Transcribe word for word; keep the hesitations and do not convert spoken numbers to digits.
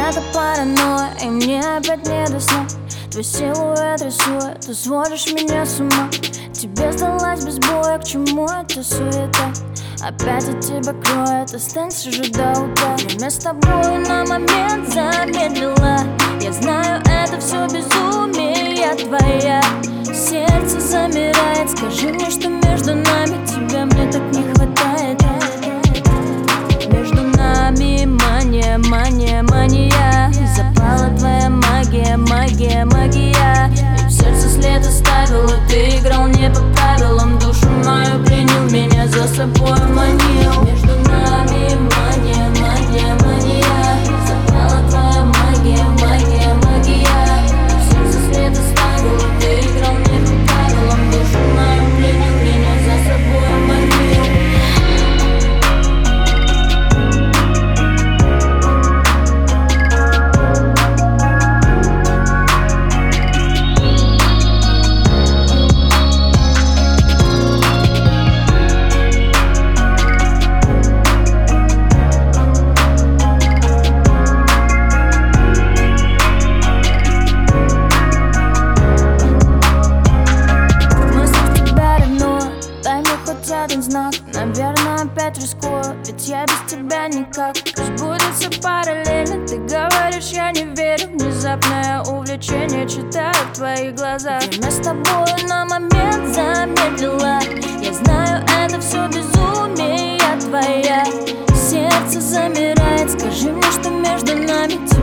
Это паранойя, и мне опять не до сна. Твой силуэт рисует, ты сводишь меня с ума. Тебе сдалась без боя, к чему эта суета? Опять от тебя кроет, останься же до утра. Время с тобой на момент замедлила. Я знаю, это все безумие твоя. Сердце замирает, скажи мне, что между нами. Тебя мне так не хватает. Между нами мания, мания, мания. Запала твоя магия, магия, магия. И в сердце след оставила, ты играл не по правилам. Душу мою принял, меня за собой манил. Между нами мания, мания, мания. Запала твоя магия, магия, магия. И в сердце след оставила, ты играл не по правилам. Душу мою принял, меня за собой манил. Один знак, наверное, опять рискую, ведь я без тебя никак. Сбудется параллельно, ты говоришь, я не верю. Внезапное увлечение читаю в твоих глазах. Время с тобой на момент замедлила. Я знаю, это все безумие твоя. Сердце замирает, скажи мне, что между нами.